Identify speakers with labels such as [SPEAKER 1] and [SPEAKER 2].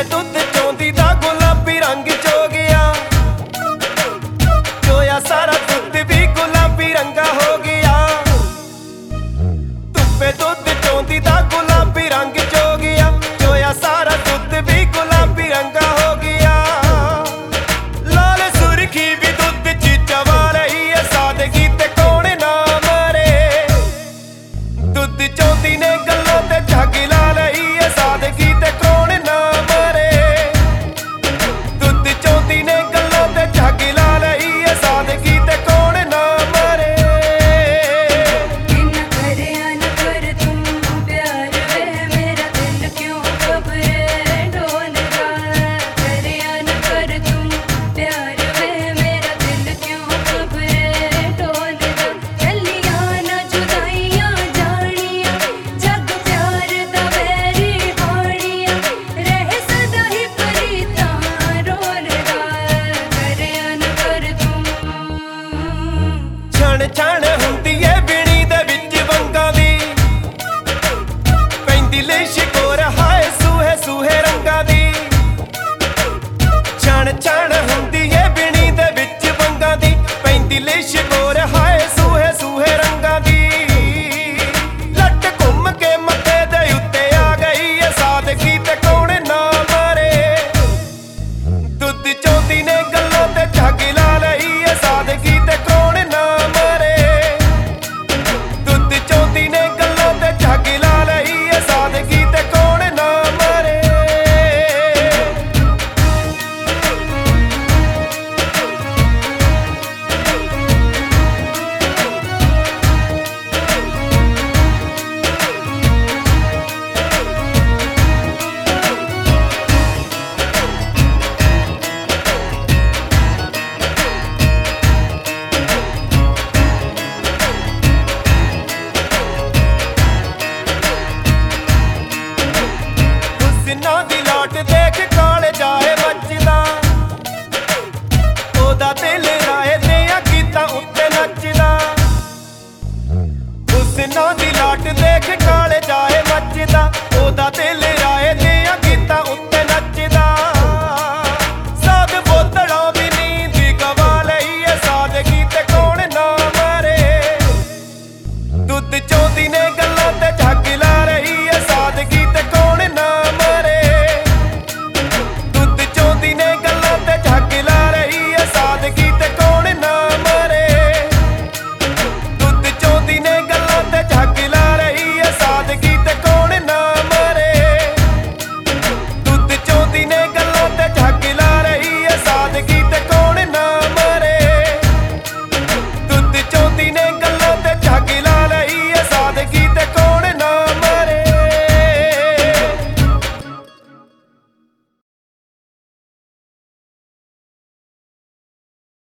[SPEAKER 1] ਧੁੱਪੇ ਦੁੱਧ ਚੋਂਦੀ ਦਾ ਗੁਲਾਬੀ ਰੰਗ ਚੋ ਗਿਆ, ਚੋਇਆ ਸਾਰਾ ਦੁੱਧ ਵੀ ਗੁਲਾਬੀ ਰੰਗਾ ਹੋ ਗਿਆ। ਧੁੱਪੇ ਦੁੱਧ ਚੋਂਦੀ ਦਾ ਗੁਲਾਬੀ ਰੰਗ ਚੋ ਗਿਆ, ਚੋਇਆ ਸਾਰਾ ਦੁੱਧ ਵੀ ਗੁਲਾਬੀ ਰੰਗਾ ਹੋ ਗਿਆ। ਲਾਲ ਸੁਰਖੀ ਵੀ ਦੁੱਧ ਚ ਚਵਾ ਰਹੀ ਹੈ, ਸਾਦਗੀ ਤੇ ਕੌਣ ਨਾ ਮਰੇ। ਦੁੱਧ ਚੋਂਦੀ ਨੇ ਗੱਲਾਂ ਤੇ ਝੱਗ ਲਾ ਲਈ ਹੈ, ਸਾਦਗੀ ਤੇ ਕੌਣ ਨਾ ਮਰੇ। ਦੁੱਧ ਚੋਂਦੀ ਨੇ ਗੱਲਾਂ ਤੇ ਝੱਗ ਲਾ ਲਈ ਹੈ, ਸਾਦਗੀ ਤੇ ਕੌਣ ਨਾ ਮਰੇ। ਛਣ ਹੁੰਦੀ ਏ ਬਿਣੀ ਦੇ ਵਿੱਚ ਵੰਗਾਂ ਦੀ, ਪੈਂਦੀ ਲਿਸ਼ ਕੋਰ ਹਾਏ ਸੂਹੇ ਸੂਹੇ ਰੰਗਾਂ ਦੀ। ਛਣ ਹੁੰਦੀ ਏ ਬਿਣੀ ਦੇ ਵਿੱਚ ਵੰਗਾਂ ਦੀ, ਪੈਂਦੀ ਲਿਸ਼ ਕੋਰ ਹਾਏ ਸੂਹੇ ਸੂਹੇ ਰੰਗਾਂ ਦੀ। ਲੱਟ ਘੁੰਮ ਕੇ ਮੱਥੇ ਦੇ ਉੱਤੇ ਆ ਗਈ ਏ, ਸਾਦਗੀ ਤੇ ਕੌਣ ਨਾ ਮਰੇ। ਦੁੱਧ ਚੋਂਦੀ ਨੇ ਗੱਲਾਂ ਤੇ ਝੱਗ ਲਾ ਲਈ ਏ, ਸਾਦਗੀ ਤੇ ਕੌਣ ਨਾ ਨਾ ਦੀ